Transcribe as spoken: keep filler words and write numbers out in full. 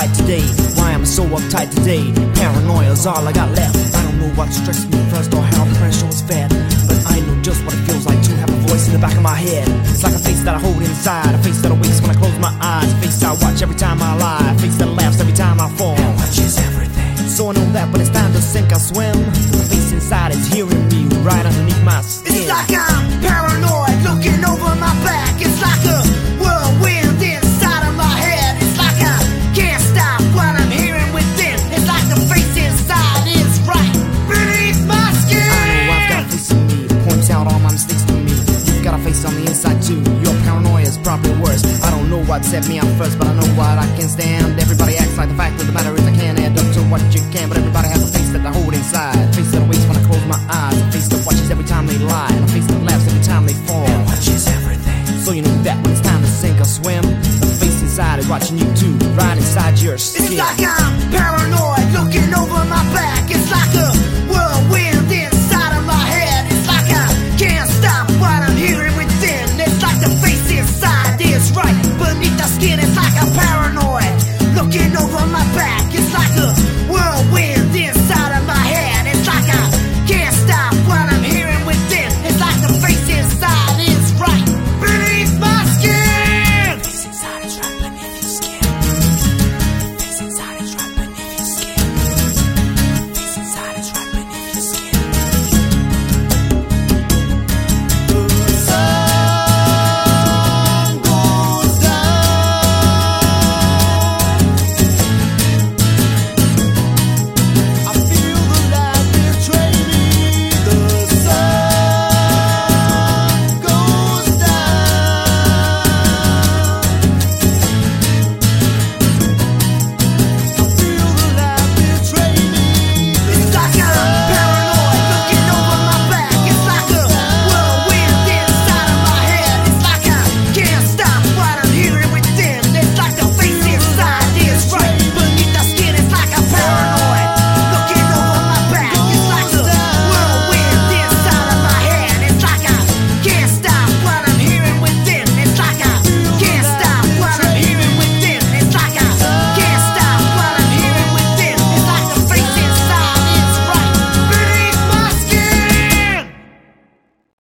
fight today? Why am I so uptight today? Paranoia's all I got left. I don't know what stressed me first or how pressure was fed, but I know just what it feels like to have a voice in the back of my head. It's like a face that I hold inside, a face that awakes when I close my eyes, a face I watch every time I lie, a face that laughs every time I fall, and watches everything. So I know that when it's time to sink, I swim. The face inside is hearing me right underneath my skin. It's like I'm paranoid, looking over my back. It's like a whirlwind inside of my head. It's like I can't stop what I'm hearing within. It's like the face inside is right beneath my skin. I know I've got a face in me, it points out all my mistakes to me. You've got a face on the inside too, your paranoia is probably worse. I don't know what set me out first, but I know what I can stand. Everybody acts like the fact of the matter is I can't add up to what you can, but everybody has a face that I hold inside, a face that awakes when I close my eyes, a face that watches every time they lie, and a face that laughs every time they fall, and watches everything. So you know that when it's time to sink or swim, the face inside is watching you too, right inside your skin. It's like I'm paranoid.